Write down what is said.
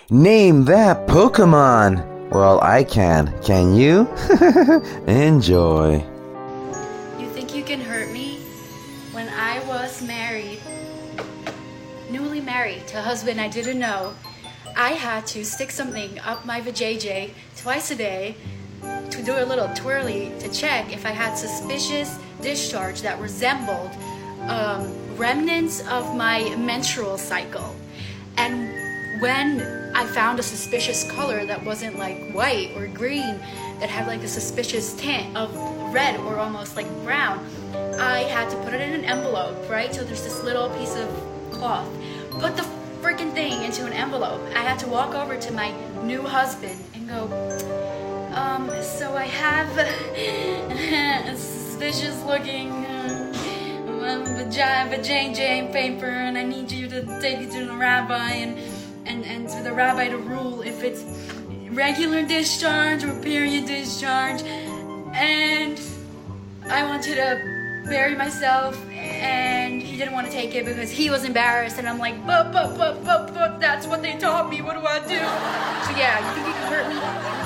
Name that Pokemon. Well, I can. Can you? Enjoy. You think you can hurt me? When I was married, newly married to a husband I didn't know, I had to stick something up my vajayjay twice a day to do a little twirly to check if I had suspicious discharge that resembled remnants of my menstrual cycle. And when I found a suspicious color that wasn't like white or green, that had like a suspicious tint of red or almost like brown, I had to put it in an envelope, right? So there's this little piece of cloth. Put the freaking thing into an envelope. I had to walk over to my new husband and go, so I have a suspicious looking vajayjay paper, and I need you to take it to the rabbi and for the rabbi to rule if it's regular discharge or period discharge. And I wanted to bury myself, and he didn't want to take it because he was embarrassed, and I'm like, but, that's what they taught me, what do I do? So yeah, you think you can hurt me?